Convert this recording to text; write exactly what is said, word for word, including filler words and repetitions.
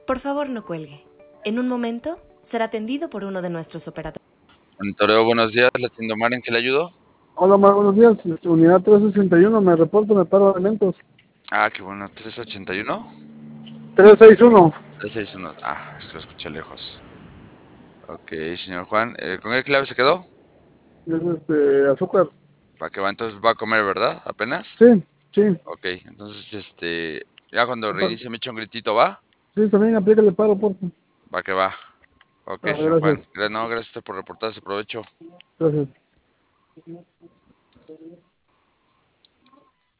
Por favor, no cuelgue. En un momento será atendido por uno de nuestros operadores. Monitoreo, buenos días, la tienda Omar, ¿en qué le ayudo? Hola, Omar, buenos días. Este, unidad trescientos sesenta y uno, me reporto, me paro de elementos. Ah, qué bueno, trescientos ochenta y uno. trescientos sesenta y uno. trescientos sesenta y uno. Ah, es que lo escuché lejos. Ok, señor Juan, eh, ¿con qué clave se quedó? Es este, azúcar. Para que va, entonces va a comer, ¿verdad? ¿Apenas? Sí, sí. Ok, entonces, este, ya cuando Apa- reinicie me echa un gritito, ¿va? Sí, también aplícale paro, por favor. Va que va. Ok, Ah, señor Juan. gracias. Gra- No, gracias a usted por reportarse, provecho. Gracias.